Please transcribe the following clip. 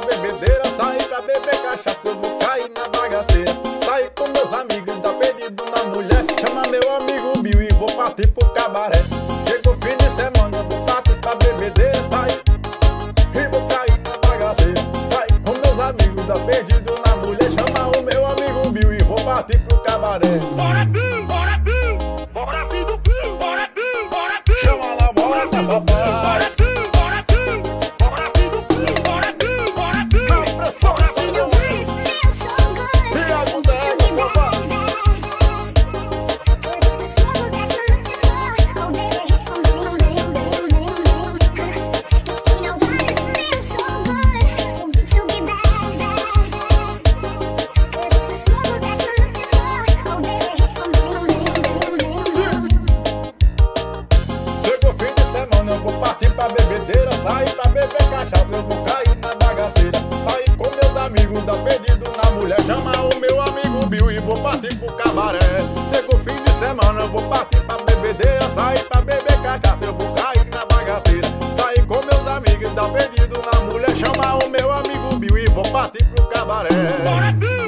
pra bebedeira, sair pra beber cachaça, eu vou cair na bagaceira. Sair com meus amigos, dá pedido na mulher, chama meu amigo Bill e vou partir pro cabaré. Chegou fim de semana, eu vou partir pra bebedeira, sair e vou cair na bagaceira. Sair com meus amigos, dá pedido na mulher, chama o meu amigo Bill e vou partir pro cabaré. Bora Bill, bora Bill, bora Bill do Bill, bora Bill, bora Bill. Chama na bola, papai. Bora Bill, bora Bill, bora Bill do Bill, bora Bill, bora Bill. Na pressão, Bora Bill do Bill. Viado dela, papai. Chegou fim de semana, eu vou partir pra bebedeira, sair pra beber cachaça, eu vou cair na bagaceira. Sair com meus amigos, dá pedido na mulher, chama o meu amigo Bill e vou partir pro cabaré. Chegou fim de semana, eu vou partir pra bebedeira, sair pra beber cachaça, eu vou cair na bagaceira. Sair com meus amigos, dá pedido na mulher, chama o meu amigo Bill e vou partir pro cabaré. Bora Bill.